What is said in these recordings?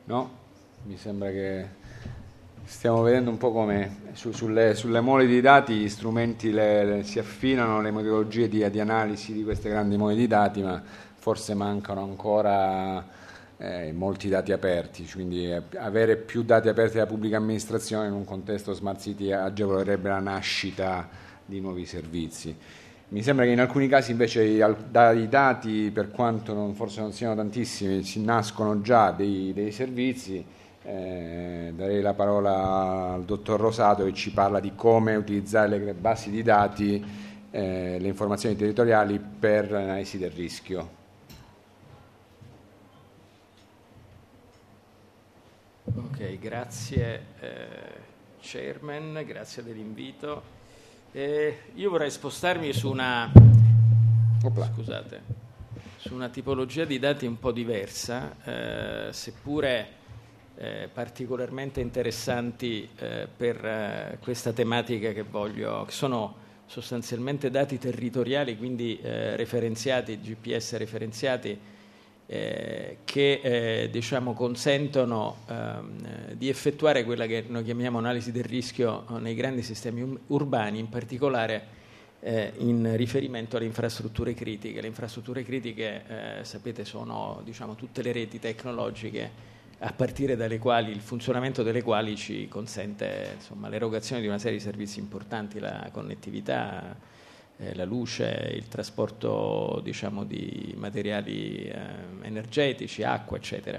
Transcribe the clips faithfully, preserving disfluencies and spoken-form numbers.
no? Mi sembra che stiamo vedendo un po' come su, sulle, sulle mole di dati gli strumenti le, le, si affinano, le metodologie di, di analisi di queste grandi mole di dati, ma forse mancano ancora eh, molti dati aperti, quindi eh, avere più dati aperti dalla pubblica amministrazione in un contesto Smart City agevolerebbe la nascita di nuovi servizi. Mi sembra che in alcuni casi invece i, i dati, per quanto non, forse non siano tantissimi, si nascono già dei, dei servizi. Eh, darei la parola al dottor Rosato, che ci parla di come utilizzare le basi di dati, eh, le informazioni territoriali per l'analisi del rischio. Ok, grazie eh, Chairman, grazie dell'invito. Eh, io vorrei spostarmi su una Opla. scusate, su una tipologia di dati un po' diversa, eh, seppure eh, particolarmente interessanti eh, per eh, questa tematica che voglio, che sono sostanzialmente dati territoriali, quindi eh, referenziati, G P S referenziati, eh, che eh, diciamo consentono ehm, di effettuare quella che noi chiamiamo analisi del rischio nei grandi sistemi um- urbani, in particolare eh, in riferimento alle infrastrutture critiche. Le infrastrutture critiche, eh, sapete, sono diciamo tutte le reti tecnologiche a partire dalle quali il funzionamento delle quali ci consente insomma l'erogazione di una serie di servizi importanti, la connettività, Eh, la luce, il trasporto diciamo di materiali eh, energetici, acqua, eccetera.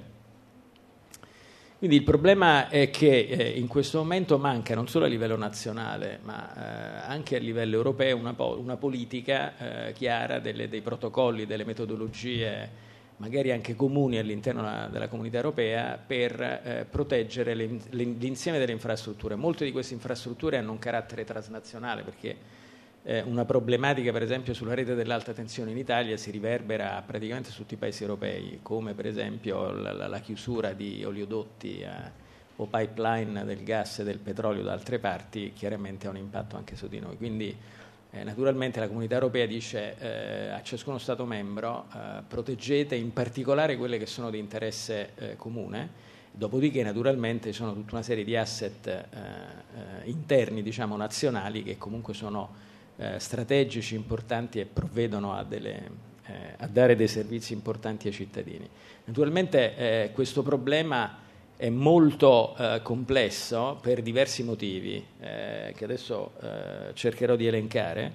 Quindi il problema è che eh, in questo momento manca non solo a livello nazionale ma eh, anche a livello europeo una, po- una politica eh, chiara delle, dei protocolli, delle metodologie magari anche comuni all'interno della, della comunità europea per eh, proteggere le, le, l'insieme delle infrastrutture. Molte di queste infrastrutture hanno un carattere transnazionale perché una problematica per esempio sulla rete dell'alta tensione in Italia si riverbera praticamente su tutti i paesi europei, come per esempio la, la, la chiusura di oleodotti eh, o pipeline del gas e del petrolio da altre parti chiaramente ha un impatto anche su di noi. Quindi eh, naturalmente la comunità europea dice eh, a ciascuno Stato membro eh, proteggete in particolare quelle che sono di interesse eh, comune. Dopodiché naturalmente ci sono tutta una serie di asset eh, eh, interni diciamo nazionali che comunque sono Eh, strategici importanti e provvedono a, delle, eh, a dare dei servizi importanti ai cittadini. Naturalmente eh, questo problema è molto eh, complesso per diversi motivi eh, che adesso eh, cercherò di elencare,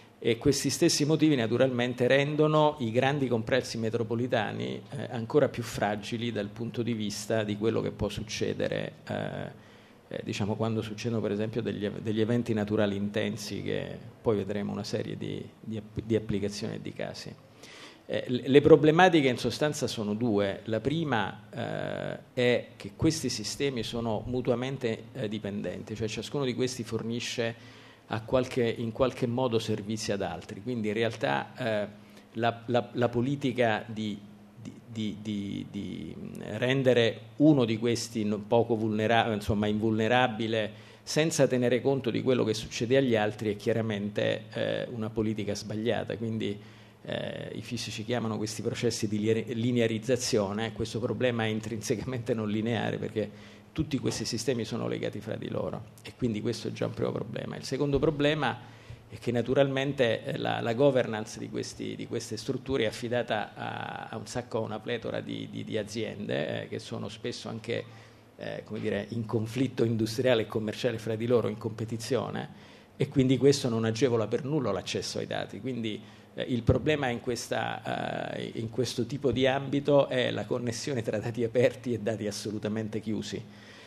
e questi stessi motivi naturalmente rendono i grandi complessi metropolitani eh, ancora più fragili dal punto di vista di quello che può succedere eh, Eh, diciamo quando succedono per esempio degli, degli eventi naturali intensi, che poi vedremo una serie di, di, di applicazioni e di casi. Eh, le problematiche in sostanza sono due. La prima eh, è che questi sistemi sono mutuamente eh, dipendenti, cioè ciascuno di questi fornisce a qualche, in qualche modo servizi ad altri, quindi in realtà eh, la, la, la politica di Di, di, di rendere uno di questi poco vulnerabile, insomma invulnerabile, senza tenere conto di quello che succede agli altri, è chiaramente eh, una politica sbagliata. Quindi eh, i fisici chiamano questi processi di linearizzazione. Questo problema è intrinsecamente non lineare perché tutti questi sistemi sono legati fra di loro, e quindi questo è già un primo problema. Il secondo problema e che naturalmente la, la governance di, questi, di queste strutture è affidata a, a un sacco, a una pletora di, di, di aziende eh, che sono spesso anche eh, come dire, in conflitto industriale e commerciale fra di loro, in competizione, e quindi questo non agevola per nulla l'accesso ai dati. Quindi eh, il problema in, questa, eh, in questo tipo di ambito è la connessione tra dati aperti e dati assolutamente chiusi.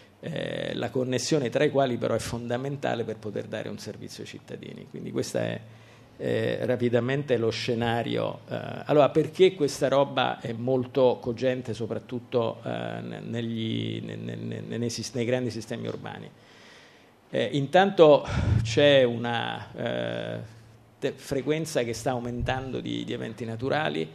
Eh, la connessione tra i quali però è fondamentale per poter dare un servizio ai cittadini. Quindi questo è eh, rapidamente lo scenario. Eh, allora, perché questa roba è molto cogente soprattutto eh, negli, nei, nei, nei, nei grandi sistemi urbani? Eh, intanto c'è una eh, te- frequenza che sta aumentando di, di eventi naturali.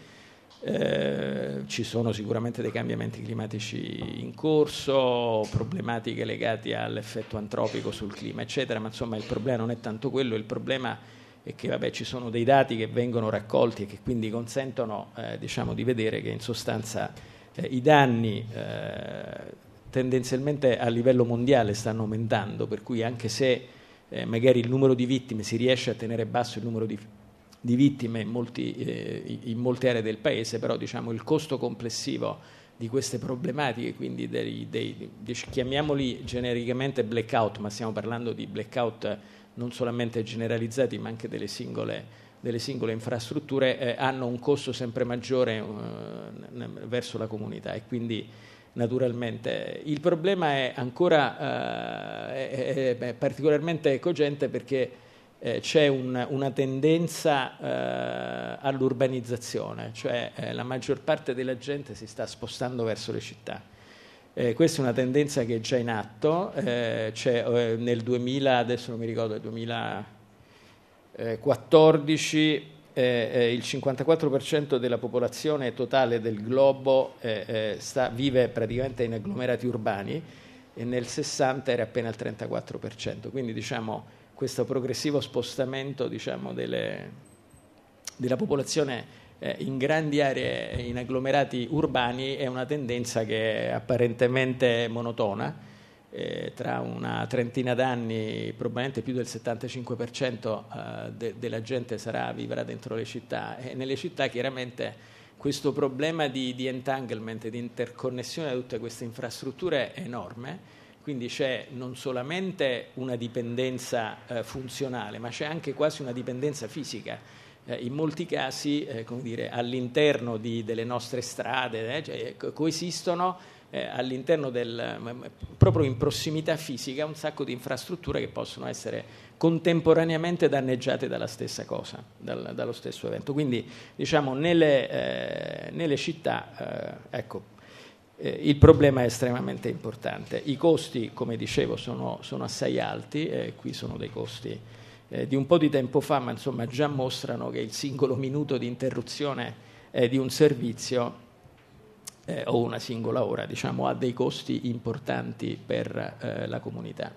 Eh, ci sono sicuramente dei cambiamenti climatici in corso, problematiche legate all'effetto antropico sul clima, eccetera, ma insomma il problema non è tanto quello. Il problema è che vabbè, ci sono dei dati che vengono raccolti e che quindi consentono eh, diciamo, di vedere che in sostanza eh, i danni eh, tendenzialmente a livello mondiale stanno aumentando, per cui anche se eh, magari il numero di vittime si riesce a tenere basso il numero di, di vittime in, molti, eh, in molte aree del paese, però diciamo il costo complessivo di queste problematiche, quindi dei, dei, dei, chiamiamoli genericamente blackout, ma stiamo parlando di blackout non solamente generalizzati ma anche delle singole, delle singole infrastrutture, eh, hanno un costo sempre maggiore eh, verso la comunità, e quindi naturalmente il problema è ancora eh, è, è particolarmente cogente perché eh, c'è un, una tendenza eh, all'urbanizzazione, cioè eh, la maggior parte della gente si sta spostando verso le città. Eh, questa è una tendenza che è già in atto, eh, c'è, eh, nel duemila, adesso non mi ricordo, nel duemilaquattordici eh, eh, il cinquantaquattro per cento della popolazione totale del globo eh, eh, sta, vive praticamente in agglomerati urbani, e nel sessanta era appena il trentaquattro per cento, quindi diciamo questo progressivo spostamento diciamo, delle, della popolazione eh, in grandi aree, in agglomerati urbani, è una tendenza che è apparentemente monotona. Eh, tra una trentina d'anni probabilmente più del settantacinque per cento eh, de- della gente sarà, vivrà dentro le città, e nelle città chiaramente questo problema di, di entanglement, di interconnessione di tutte queste infrastrutture è enorme, quindi c'è non solamente una dipendenza eh, funzionale, ma c'è anche quasi una dipendenza fisica. Eh, in molti casi eh, come dire, all'interno di, delle nostre strade eh, cioè, co- coesistono Eh, all'interno del, proprio in prossimità fisica, un sacco di infrastrutture che possono essere contemporaneamente danneggiate dalla stessa cosa, dal, dallo stesso evento. Quindi diciamo nelle, eh, nelle città eh, ecco, eh, il problema è estremamente importante. I costi, come dicevo, sono, sono assai alti, eh, qui sono dei costi eh, di un po' di tempo fa, ma insomma già mostrano che il singolo minuto di interruzione eh, di un servizio Eh, o una singola ora, diciamo, ha dei costi importanti per eh, la comunità.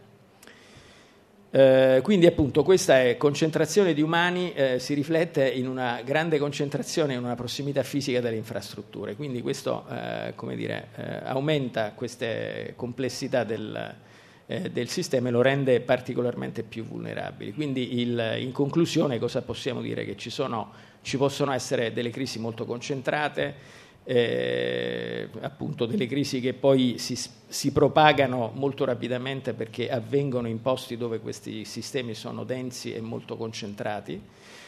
Eh, quindi appunto questa è concentrazione di umani, eh, si riflette in una grande concentrazione, in una prossimità fisica delle infrastrutture, quindi questo eh, come dire, eh, aumenta queste complessità del, eh, del sistema e lo rende particolarmente più vulnerabili. Quindi il, in conclusione cosa possiamo dire? Che ci, sono, ci possono essere delle crisi molto concentrate, Eh, appunto delle crisi che poi si, si propagano molto rapidamente perché avvengono in posti dove questi sistemi sono densi e molto concentrati,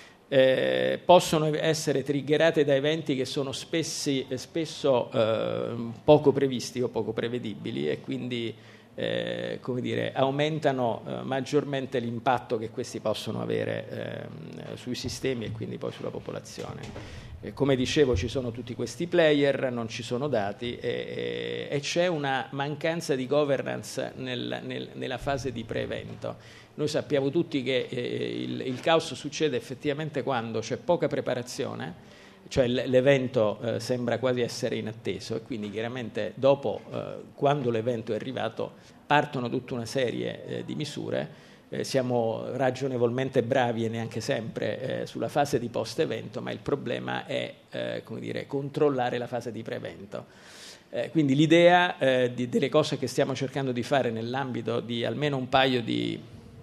eh, possono essere triggerate da eventi che sono spessi, spesso eh, poco previsti o poco prevedibili, e quindi eh, come dire, aumentano eh, maggiormente l'impatto che questi possono avere eh, sui sistemi e quindi poi sulla popolazione. Eh, come dicevo, ci sono tutti questi player, non ci sono dati e, e, e c'è una mancanza di governance nel, nel, nella fase di pre-evento. Noi sappiamo tutti che eh, il, il caos succede effettivamente quando c'è poca preparazione, cioè l'evento eh, sembra quasi essere inatteso, e quindi chiaramente dopo, eh, quando l'evento è arrivato, partono tutta una serie eh, di misure. Eh, siamo ragionevolmente bravi e neanche sempre eh, sulla fase di post-evento, ma il problema è eh, come dire, controllare la fase di pre-evento. Eh, quindi l'idea eh, di, delle cose che stiamo cercando di fare nell'ambito di almeno un paio di,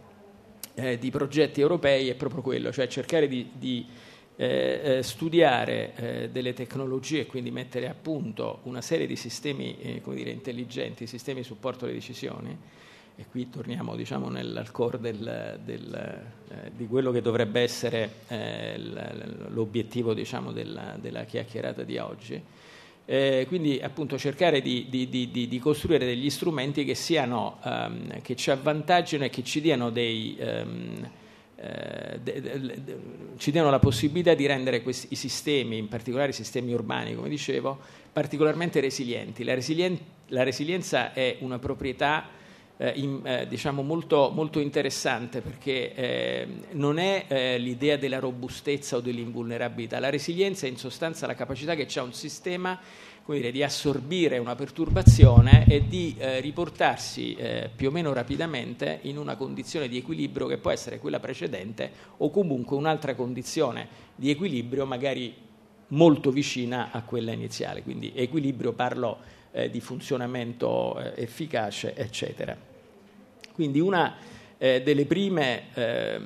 eh, di progetti europei è proprio quello, cioè cercare di, di eh, studiare eh, delle tecnologie e quindi mettere a punto una serie di sistemi eh, come dire, intelligenti, sistemi di supporto alle decisioni. E qui torniamo diciamo, nel, al core del, del, eh, di quello che dovrebbe essere eh, l'obiettivo diciamo, della, della chiacchierata di oggi. Eh, quindi appunto cercare di, di, di, di costruire degli strumenti che, siano, um, che ci avvantaggino e che ci diano, dei, um, eh, de, de, de, ci diano la possibilità di rendere questi, i sistemi, in particolare i sistemi urbani, come dicevo, particolarmente resilienti. La, resilien- la resilienza è una proprietà Eh, in, eh, diciamo molto, molto interessante, perché eh, non è eh, l'idea della robustezza o dell'invulnerabilità. La resilienza è in sostanza la capacità che c'è un sistema come dire, di assorbire una perturbazione e di eh, riportarsi eh, più o meno rapidamente in una condizione di equilibrio che può essere quella precedente o comunque un'altra condizione di equilibrio magari molto vicina a quella iniziale, quindi equilibrio parlo eh, di funzionamento eh, efficace, eccetera. Quindi una eh, delle, prime, eh,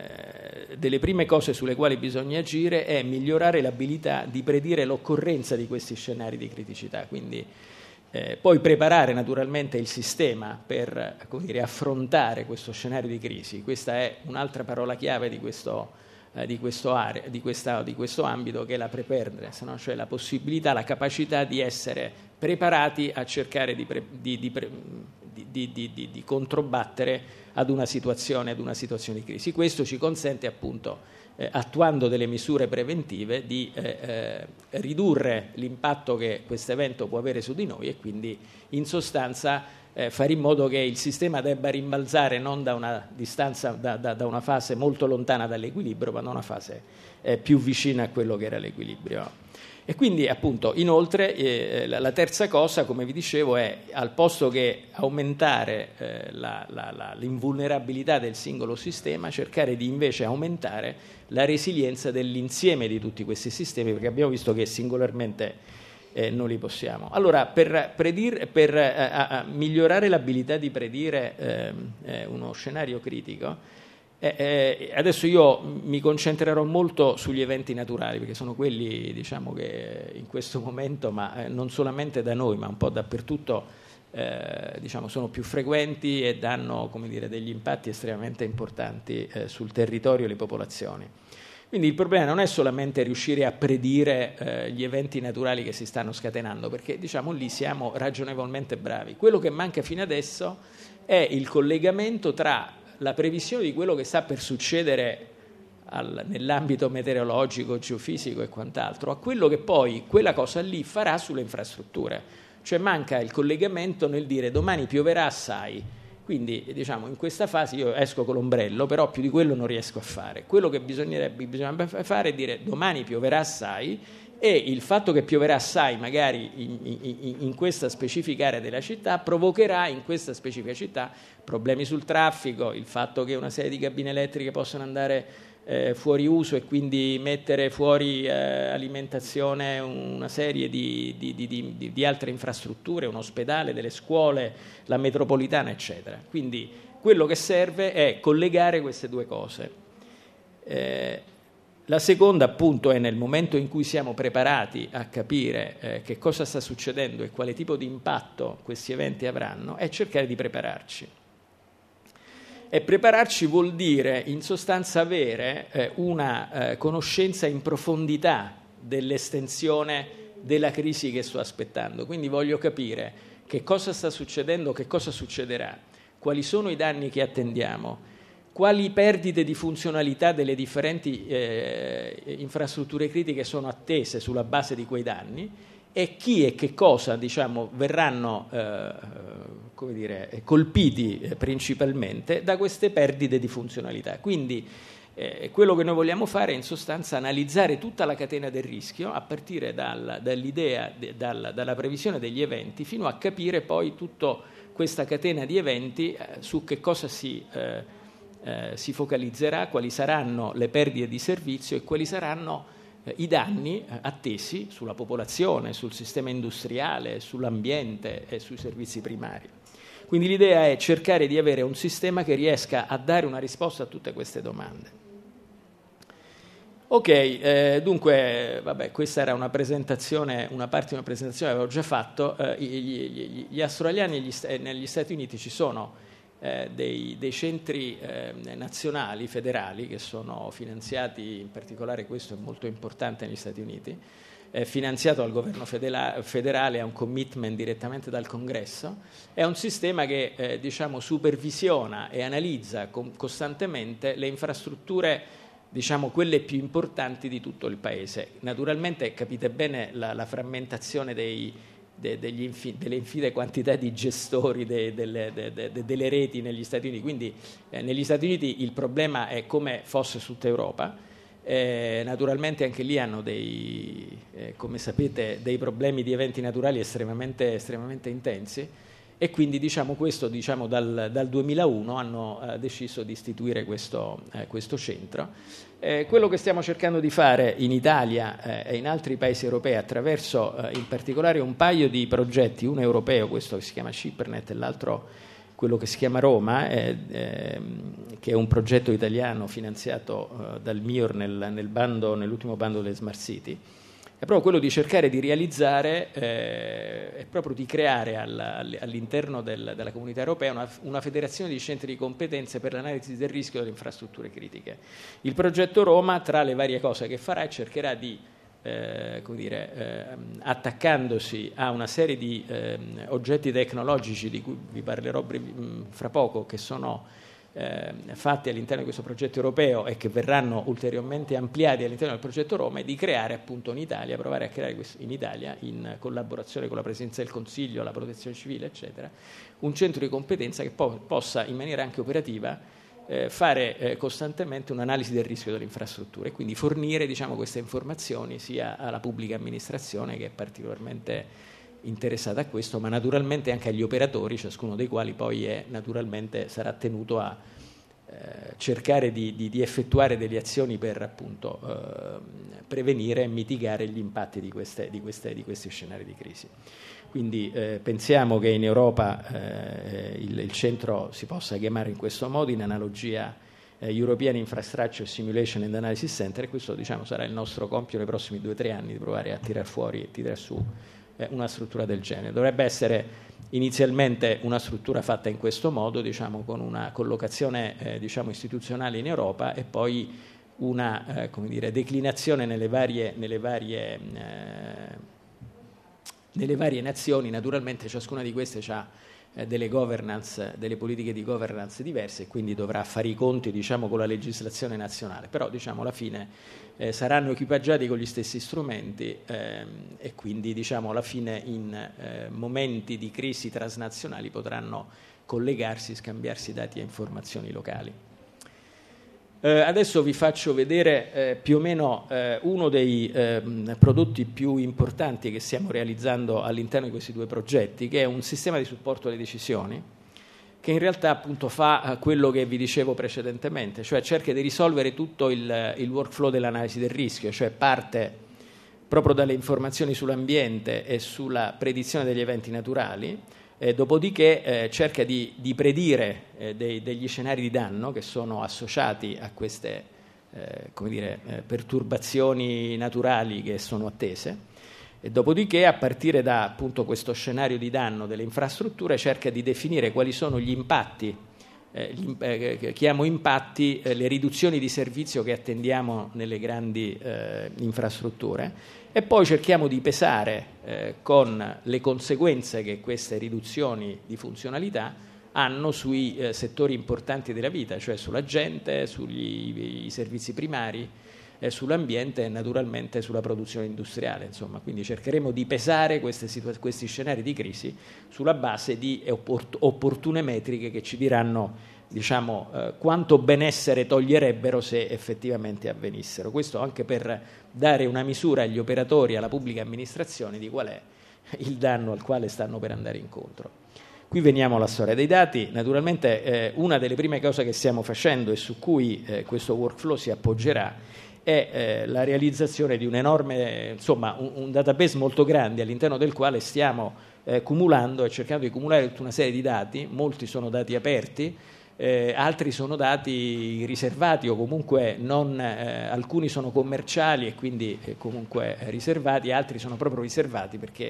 delle prime cose sulle quali bisogna agire è migliorare l'abilità di predire l'occorrenza di questi scenari di criticità, quindi eh, poi preparare naturalmente il sistema per, come dire, affrontare questo scenario di crisi. Questa è un'altra parola chiave di questo Di questo, area, di, questa, di questo ambito, che è la preparedness, no? Cioè la possibilità, la capacità di essere preparati a cercare di, pre, di, di, di, di, di, di controbattere ad una situazione, ad una situazione di crisi. Questo ci consente appunto, eh, attuando delle misure preventive, di eh, eh, ridurre l'impatto che questo evento può avere su di noi e quindi in sostanza Eh, fare in modo che il sistema debba rimbalzare non da una distanza, da, da, da una fase molto lontana dall'equilibrio, ma da una fase eh, più vicina a quello che era l'equilibrio. E quindi appunto inoltre eh, la, la terza cosa, come vi dicevo, è al posto che aumentare eh, la, la, la, l'invulnerabilità del singolo sistema, cercare di invece aumentare la resilienza dell'insieme di tutti questi sistemi, perché abbiamo visto che singolarmente Eh, non li possiamo. Allora, per, predir, per eh, a, a migliorare l'abilità di predire eh, eh, uno scenario critico, eh, eh, adesso io mi concentrerò molto sugli eventi naturali, perché sono quelli, diciamo, che in questo momento, ma eh, non solamente da noi, ma un po' dappertutto, eh, diciamo, sono più frequenti e danno, come dire, degli impatti estremamente importanti eh, sul territorio e le popolazioni. Quindi il problema non è solamente riuscire a predire eh, gli eventi naturali che si stanno scatenando, perché diciamo lì siamo ragionevolmente bravi. Quello che manca fino adesso è il collegamento tra la previsione di quello che sta per succedere al, nell'ambito meteorologico, geofisico e quant'altro, a quello che poi quella cosa lì farà sulle infrastrutture. Cioè manca il collegamento nel dire domani pioverà assai. Quindi diciamo in questa fase io esco con l'ombrello, però più di quello non riesco a fare. Quello che bisognerebbe, bisognerebbe fare è dire domani pioverà assai, e il fatto che pioverà assai magari in, in, in questa specifica area della città provocherà in questa specifica città problemi sul traffico, il fatto che una serie di cabine elettriche possano andare eh, fuori uso e quindi mettere fuori eh, alimentazione una serie di, di, di, di, di altre infrastrutture, un ospedale, delle scuole, la metropolitana, eccetera. Quindi quello che serve è collegare queste due cose. Eh, la seconda appunto è nel momento in cui siamo preparati a capire eh, che cosa sta succedendo e quale tipo di impatto questi eventi avranno, è cercare di prepararci. E prepararci vuol dire in sostanza avere eh, una eh, conoscenza in profondità dell'estensione della crisi che sto aspettando. Quindi voglio capire che cosa sta succedendo, che cosa succederà, quali sono i danni che attendiamo, quali perdite di funzionalità delle differenti eh, infrastrutture critiche sono attese sulla base di quei danni, e chi e che cosa, diciamo, verranno eh, come dire, colpiti eh, principalmente da queste perdite di funzionalità. Quindi eh, quello che noi vogliamo fare è in sostanza analizzare tutta la catena del rischio, a partire dal, dall'idea, de, dal, dalla previsione degli eventi, fino a capire poi tutta questa catena di eventi eh, su che cosa si, eh, eh, si focalizzerà, quali saranno le perdite di servizio e quali saranno i danni attesi sulla popolazione, sul sistema industriale, sull'ambiente e sui servizi primari. Quindi l'idea è cercare di avere un sistema che riesca a dare una risposta a tutte queste domande. Ok, eh, dunque, vabbè, questa era una presentazione, una parte di una presentazione che avevo già fatto. Eh, gli, gli, gli australiani e gli, negli Stati Uniti ci sono Eh, dei, dei centri eh, nazionali, federali, che sono finanziati, in particolare questo è molto importante negli Stati Uniti, è finanziato dal governo federa- federale, ha un commitment direttamente dal Congresso, è un sistema che eh, diciamo supervisiona e analizza con, costantemente le infrastrutture, diciamo quelle più importanti di tutto il paese. Naturalmente capite bene la, la frammentazione dei De, degli infi, delle infinite quantità di gestori de, delle, de, de, de, delle reti negli Stati Uniti. Quindi eh, negli Stati Uniti il problema è come fosse tutta Europa. Eh, naturalmente anche lì hanno dei, eh, come sapete, dei problemi di eventi naturali estremamente, estremamente intensi, e quindi diciamo questo diciamo dal, dal duemilauno hanno eh, deciso di istituire questo, eh, questo centro. Eh, quello che stiamo cercando di fare in Italia eh, e in altri paesi europei attraverso eh, in particolare un paio di progetti, uno europeo, questo che si chiama ShipperNet, e l'altro quello che si chiama Roma, eh, eh, che è un progetto italiano finanziato eh, dal M I O R nel, nel bando, nell'ultimo bando delle Smart City, è proprio quello di cercare di realizzare eh, è proprio di creare all, all'interno del, della comunità europea una, una federazione di centri di competenze per l'analisi del rischio delle infrastrutture critiche. Il progetto Roma, tra le varie cose che farà, cercherà di eh, come dire, eh, attaccandosi a una serie di eh, oggetti tecnologici di cui vi parlerò brevi, fra poco, che sono Eh, fatti all'interno di questo progetto europeo e che verranno ulteriormente ampliati all'interno del progetto Roma, e di creare appunto in Italia, provare a creare in Italia, in collaborazione con la Presidenza del Consiglio, la Protezione Civile, eccetera, un centro di competenza che po- possa in maniera anche operativa eh, fare eh, costantemente un'analisi del rischio delle infrastrutture e quindi fornire diciamo, queste informazioni sia alla pubblica amministrazione, che è particolarmente interessata a questo, ma naturalmente anche agli operatori, ciascuno dei quali poi è, naturalmente sarà tenuto a eh, cercare di, di, di effettuare delle azioni per appunto eh, prevenire e mitigare gli impatti di, queste, di, queste, di questi scenari di crisi. Quindi eh, pensiamo che in Europa eh, il, il centro si possa chiamare in questo modo, in analogia eh, European Infrastructure Simulation and Analysis Center, e questo diciamo, sarà il nostro compito nei prossimi due o tre anni, di provare a tirar fuori e tirar su una struttura del genere. Dovrebbe essere inizialmente una struttura fatta in questo modo, diciamo, con una collocazione eh, diciamo, istituzionale in Europa, e poi una eh, come dire, declinazione nelle varie, nelle, varie, eh, nelle varie nazioni. Naturalmente ciascuna di queste ha eh, delle governance, delle politiche di governance diverse, e quindi dovrà fare i conti diciamo, con la legislazione nazionale, però diciamo, alla fine Eh, saranno equipaggiati con gli stessi strumenti ehm, e quindi diciamo, alla fine in eh, momenti di crisi transnazionali potranno collegarsi, scambiarsi dati e informazioni locali. Eh, adesso vi faccio vedere eh, più o meno eh, uno dei eh, prodotti più importanti che stiamo realizzando all'interno di questi due progetti, che è un sistema di supporto alle decisioni, che in realtà appunto fa quello che vi dicevo precedentemente, cioè cerca di risolvere tutto il, il workflow dell'analisi del rischio, cioè parte proprio dalle informazioni sull'ambiente e sulla predizione degli eventi naturali, eh, dopodiché eh, cerca di, di predire eh, dei, degli scenari di danno che sono associati a queste eh, come dire, eh, perturbazioni naturali che sono attese. E dopodiché, a partire da appunto questo scenario di danno delle infrastrutture, cerca di definire quali sono gli impatti, eh, gli, eh, chiamo impatti, eh, le riduzioni di servizio che attendiamo nelle grandi eh, infrastrutture, e poi cerchiamo di pesare eh, con le conseguenze che queste riduzioni di funzionalità hanno sui eh, settori importanti della vita, cioè sulla gente, sugli i servizi primari, Eh, sull'ambiente e naturalmente sulla produzione industriale. Insomma, quindi cercheremo di pesare queste situ- questi scenari di crisi sulla base di opport- opportune metriche che ci diranno diciamo, eh, quanto benessere toglierebbero se effettivamente avvenissero. Questo anche per dare una misura agli operatori e alla pubblica amministrazione di qual è il danno al quale stanno per andare incontro. Qui veniamo alla storia dei dati. Naturalmente eh, una delle prime cose che stiamo facendo e su cui eh, questo workflow si appoggerà è eh, la realizzazione di un enorme, insomma, un, un database molto grande all'interno del quale stiamo eh, cumulando e cercando di cumulare tutta una serie di dati. Molti sono dati aperti, eh, altri sono dati riservati o comunque non, eh, alcuni sono commerciali e quindi eh, comunque riservati, altri sono proprio riservati perché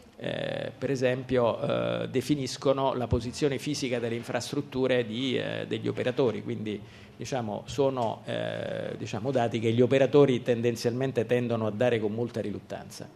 eh, per esempio eh, definiscono la posizione fisica delle infrastrutture di, eh, degli operatori, quindi diciamo, sono eh, diciamo, dati che gli operatori tendenzialmente tendono a dare con molta riluttanza.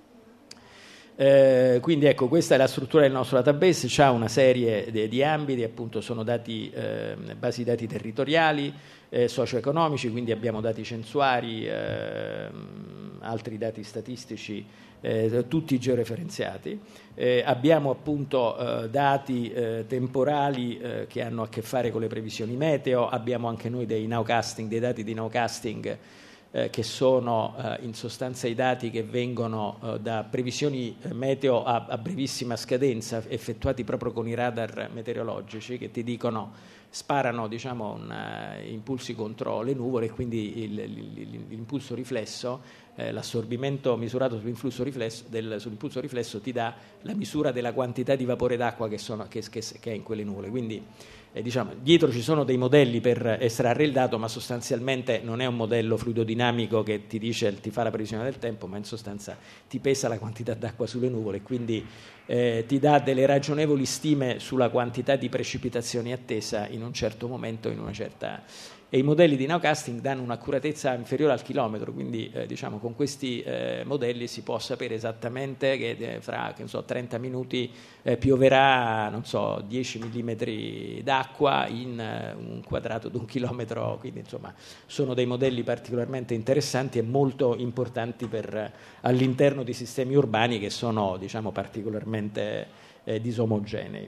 Eh, quindi ecco, questa è la struttura del nostro database, c'ha una serie di, di ambiti, appunto sono dati, eh, basi dati territoriali, eh, socio-economici, quindi abbiamo dati censuari, eh, altri dati statistici, eh, tutti georeferenziati. Eh, abbiamo appunto eh, dati eh, temporali eh, che hanno a che fare con le previsioni meteo, abbiamo anche noi dei nowcasting, dei dati di nowcasting eh, che sono eh, in sostanza i dati che vengono eh, da previsioni meteo a, a brevissima scadenza, effettuati proprio con i radar meteorologici, che ti dicono, sparano diciamo un, uh, impulsi contro le nuvole, e quindi il, il, l'impulso riflesso, eh, l'assorbimento misurato sull'impulso riflesso, del, sull'impulso riflesso ti dà la misura della quantità di vapore d'acqua che, sono, che, che, che è in quelle nuvole. Quindi eh, diciamo, dietro ci sono dei modelli per estrarre il dato, ma sostanzialmente non è un modello fluidodinamico che ti dice, ti fa la previsione del tempo, ma in sostanza ti pesa la quantità d'acqua sulle nuvole, quindi eh, ti dà delle ragionevoli stime sulla quantità di precipitazioni attesa in un certo momento, in una certa... E i modelli di nowcasting danno un'accuratezza inferiore al chilometro, quindi eh, diciamo, con questi eh, modelli si può sapere esattamente che eh, fra che so, trenta minuti eh, pioverà non so, dieci millimetri d'acqua in eh, un quadrato di un chilometro, quindi insomma sono dei modelli particolarmente interessanti e molto importanti per, eh, all'interno di sistemi urbani che sono diciamo, particolarmente eh, disomogenei.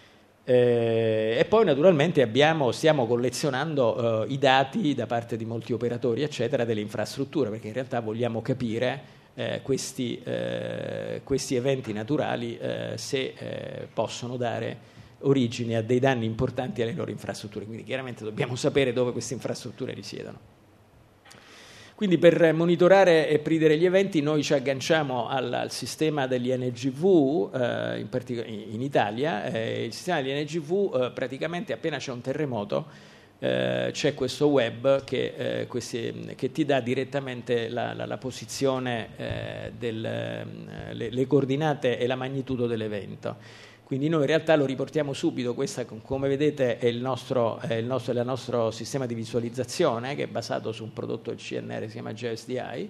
Eh, e poi naturalmente abbiamo, stiamo collezionando eh, i dati da parte di molti operatori eccetera delle infrastrutture, perché in realtà vogliamo capire eh, questi, eh, questi eventi naturali eh, se eh, possono dare origine a dei danni importanti alle loro infrastrutture, quindi chiaramente dobbiamo sapere dove queste infrastrutture risiedono. Quindi per monitorare e predire gli eventi noi ci agganciamo al, al sistema degli N G V eh, in, partic- in Italia. Eh, il sistema degli N G V eh, praticamente appena c'è un terremoto eh, c'è questo web che, eh, questi, che ti dà direttamente la, la, la posizione, eh, del, le, le coordinate e la magnitudo dell'evento. Quindi noi in realtà lo riportiamo subito, questa come vedete è il nostro, è il nostro, è il nostro sistema di visualizzazione che è basato su un prodotto del C N R, si chiama G S D I.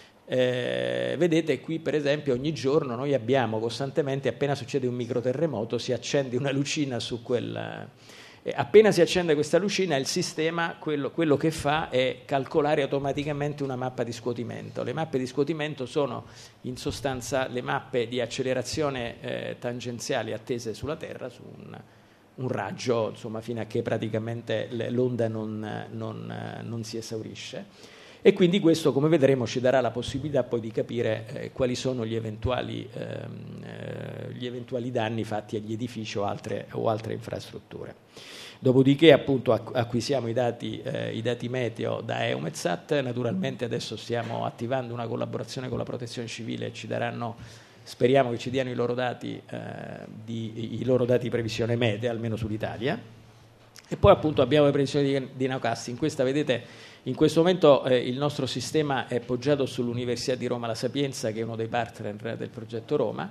Eh, vedete qui per esempio ogni giorno noi abbiamo costantemente, appena succede un microterremoto, si accende una lucina su quel... Eh, appena si accende questa lucina il sistema quello, quello che fa è calcolare automaticamente una mappa di scuotimento. Le mappe di scuotimento sono in sostanza le mappe di accelerazione eh, tangenziali attese sulla Terra su un, un raggio, insomma, fino a che praticamente l'onda non, non, non si esaurisce. E quindi questo, come vedremo, ci darà la possibilità poi di capire eh, quali sono gli eventuali, ehm, eh, gli eventuali danni fatti agli edifici o altre, o altre infrastrutture. Dopodiché appunto acquisiamo i dati, eh, i dati meteo da EUMETSAT. Naturalmente adesso stiamo attivando una collaborazione con la Protezione Civile e ci daranno, speriamo che ci diano i loro dati, eh, di, i loro dati di previsione meteo, almeno sull'Italia. E poi appunto abbiamo le previsioni di, di nowcasting. Questa vedete, in questo momento eh, il nostro sistema è poggiato sull'Università di Roma La Sapienza, che è uno dei partner del progetto Roma,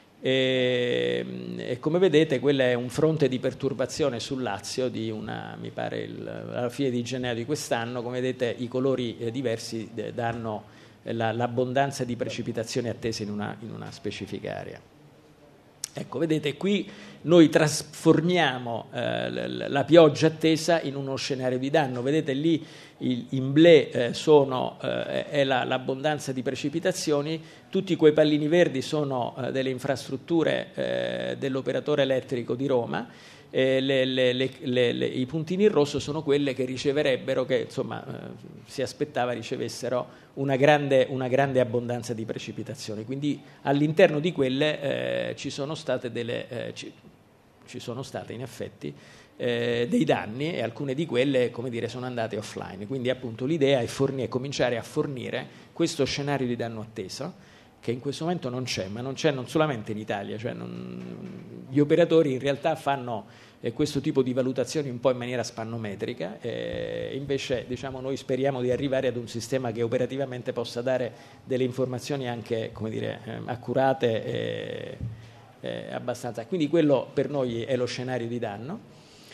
e, e come vedete quello è un fronte di perturbazione sul Lazio di una, mi pare il, alla fine di gennaio di quest'anno. Come vedete i colori eh, diversi eh, danno eh, la, l'abbondanza di precipitazioni attese in una, in una specifica area. Ecco, vedete qui noi trasformiamo eh, la pioggia attesa in uno scenario di danno. Vedete lì il, in bleu eh, sono, eh, è la, l'abbondanza di precipitazioni, tutti quei pallini verdi sono eh, delle infrastrutture eh, dell'operatore elettrico di Roma, eh, le, le, le, le, i puntini in rosso sono quelle che riceverebbero, che insomma eh, si aspettava ricevessero una grande, una grande abbondanza di precipitazioni. Quindi all'interno di quelle eh, ci sono state delle eh, ci, ci sono state in effetti eh, dei danni, e alcune di quelle, come dire, sono andate offline. Quindi appunto l'idea è, fornire, è cominciare a fornire questo scenario di danno atteso, che in questo momento non c'è, ma non c'è non solamente in Italia, cioè non, gli operatori in realtà fanno eh, questo tipo di valutazioni un po' in maniera spannometrica, e invece diciamo noi speriamo di arrivare ad un sistema che operativamente possa dare delle informazioni anche, come dire, eh, accurate e eh, abbastanza. Quindi quello per noi è lo scenario di danno.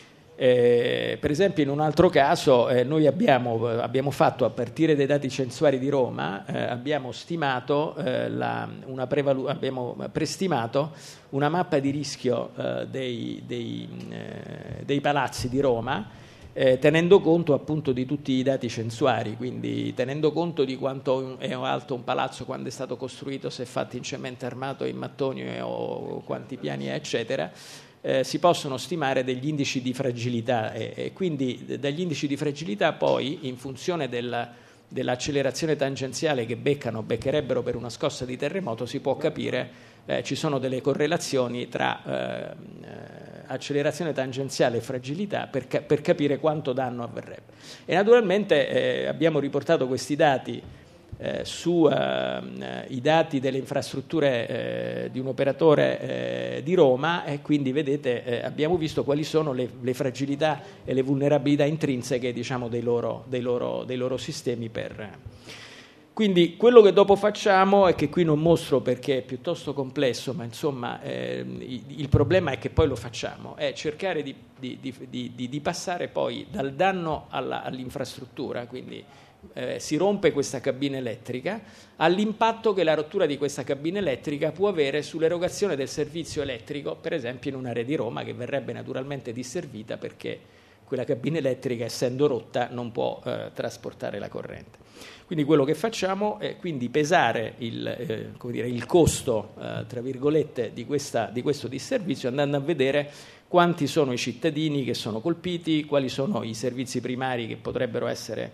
Eh, per esempio in un altro caso eh, noi abbiamo, abbiamo fatto, a partire dai dati censuari di Roma, eh, abbiamo stimato eh, la, una prevalu- abbiamo prestimato una mappa di rischio eh, dei, dei, eh, dei palazzi di Roma, eh, tenendo conto appunto di tutti i dati censuari, quindi tenendo conto di quanto è alto un palazzo, quando è stato costruito, se è fatto in cemento armato, in mattoni o quanti piani è, eccetera. Eh, si possono stimare degli indici di fragilità, e, e quindi dagli indici di fragilità poi, in funzione del, dell'accelerazione tangenziale che beccano, beccherebbero per una scossa di terremoto, si può capire, eh, ci sono delle correlazioni tra eh, accelerazione tangenziale e fragilità per, ca- per capire quanto danno avverrebbe. E naturalmente eh, abbiamo riportato questi dati eh, sui eh, dati delle infrastrutture eh, di un operatore eh, di Roma, e quindi vedete eh, abbiamo visto quali sono le, le fragilità e le vulnerabilità intrinseche, diciamo, dei loro, dei loro, dei loro sistemi. Per Quindi quello che dopo facciamo, e che qui non mostro perché è piuttosto complesso, ma insomma eh, il problema è che poi lo facciamo, è cercare di, di, di, di, di passare poi dal danno alla, all'infrastruttura, quindi eh, si rompe questa cabina elettrica, all'impatto che la rottura di questa cabina elettrica può avere sull'erogazione del servizio elettrico, per esempio in un'area di Roma che verrebbe naturalmente disservita perché quella cabina elettrica, essendo rotta, non può eh, trasportare la corrente. Quindi quello che facciamo è quindi pesare il, eh, come dire, il costo, eh, tra virgolette, di, questa, di questo disservizio, andando a vedere quanti sono i cittadini che sono colpiti, quali sono i servizi primari che potrebbero essere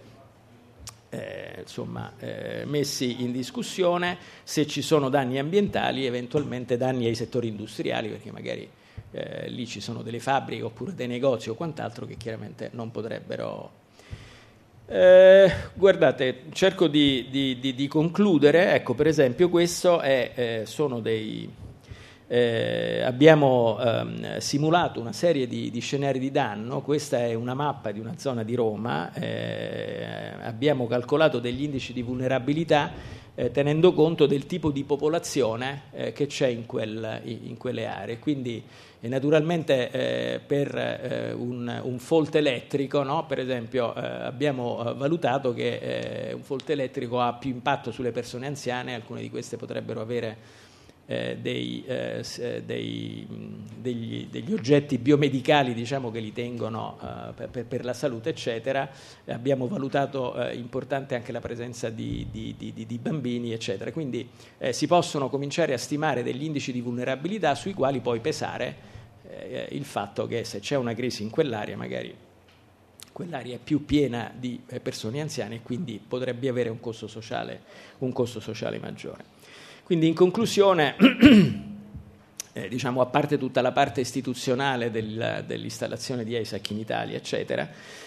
eh, insomma, eh, messi in discussione, se ci sono danni ambientali, eventualmente danni ai settori industriali, perché magari eh, lì ci sono delle fabbriche oppure dei negozi o quant'altro che chiaramente non potrebbero. Eh, guardate, cerco di, di, di, di concludere. Ecco, per esempio, questo è, eh, sono dei. Eh, abbiamo ehm, simulato una serie di, di scenari di danno. Questa è una mappa di una zona di Roma. Eh, abbiamo calcolato degli indici di vulnerabilità eh, tenendo conto del tipo di popolazione eh, che c'è in, quel, in quelle aree. Quindi e naturalmente eh, per eh, un, un fault elettrico, no? Per esempio eh, abbiamo valutato che eh, un fault elettrico ha più impatto sulle persone anziane, alcune di queste potrebbero avere eh, dei, eh, dei, degli, degli oggetti biomedicali, diciamo, che li tengono eh, per, per la salute, eccetera. Abbiamo valutato eh, importante anche la presenza di, di, di, di bambini, eccetera. Quindi eh, si possono cominciare a stimare degli indici di vulnerabilità sui quali poi pesare eh, il fatto che se c'è una crisi in quell'area, magari quell'area è più piena di eh, persone anziane e quindi potrebbe avere un costo sociale, un costo sociale maggiore. Quindi in conclusione, eh, diciamo, a parte tutta la parte istituzionale del, dell'installazione di A S A C in Italia, eccetera,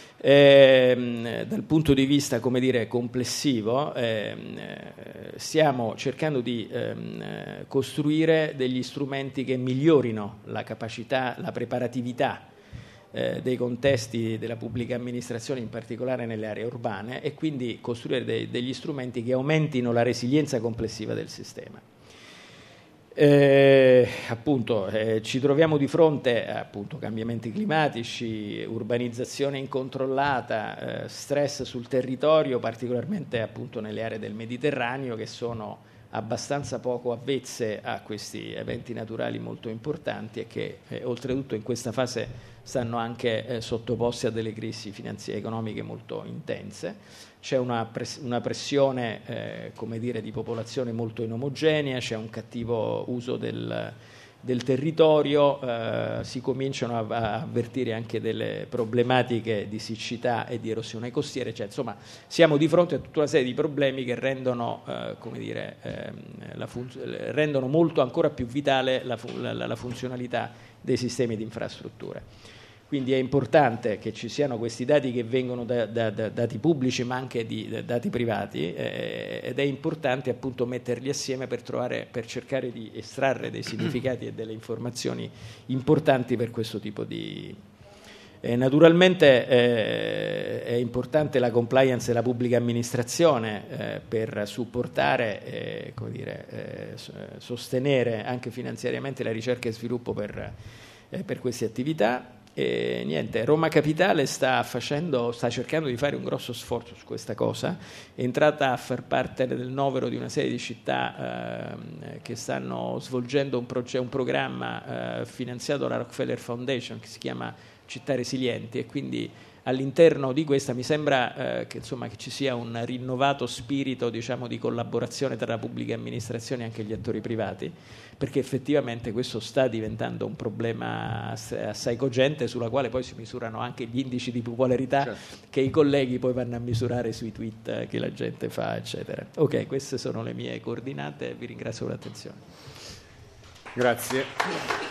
eh, dal punto di vista, come dire, complessivo, eh, stiamo cercando di eh, costruire degli strumenti che migliorino la capacità, la preparatività eh, dei contesti della pubblica amministrazione, in particolare nelle aree urbane, e quindi costruire dei, degli strumenti che aumentino la resilienza complessiva del sistema. Eh, appunto eh, ci troviamo di fronte a appunto, cambiamenti climatici, urbanizzazione incontrollata, eh, stress sul territorio, particolarmente appunto nelle aree del Mediterraneo, che sono abbastanza poco avvezze a questi eventi naturali molto importanti e che eh, oltretutto in questa fase stanno anche eh, sottoposti a delle crisi finanziarie economiche molto intense. C'è una, pres- una pressione eh, come dire, di popolazione molto inomogenea, c'è un cattivo uso del, del territorio, eh, si cominciano a, a avvertire anche delle problematiche di siccità e di erosione costiera, cioè, insomma siamo di fronte a tutta una serie di problemi che rendono, eh, come dire, eh, la fun- rendono molto ancora più vitale la, fu- la, la funzionalità dei sistemi di infrastrutture. Quindi è importante che ci siano questi dati che vengono da, da, da dati pubblici ma anche di da dati privati eh, ed è importante appunto metterli assieme per trovare, per cercare di estrarre dei significati e delle informazioni importanti per questo tipo di. Eh, naturalmente eh, è importante la compliance della pubblica amministrazione eh, per supportare, eh, come dire, eh, sostenere anche finanziariamente la ricerca e sviluppo per, eh, per queste attività. E niente, Roma Capitale sta facendo, sta cercando di fare un grosso sforzo su questa cosa, è entrata a far parte del novero di una serie di città eh, che stanno svolgendo un, proge- un programma eh, finanziato dalla Rockefeller Foundation che si chiama Città Resilienti, e quindi all'interno di questa mi sembra eh, che, insomma, che ci sia un rinnovato spirito, diciamo, di collaborazione tra la pubblica amministrazione e anche gli attori privati, perché effettivamente questo sta diventando un problema assai cogente, sulla quale poi si misurano anche gli indici di popolarità, certo, che i colleghi poi vanno a misurare sui tweet che la gente fa, eccetera. Ok, queste sono le mie coordinate, vi ringrazio per l'attenzione. Grazie.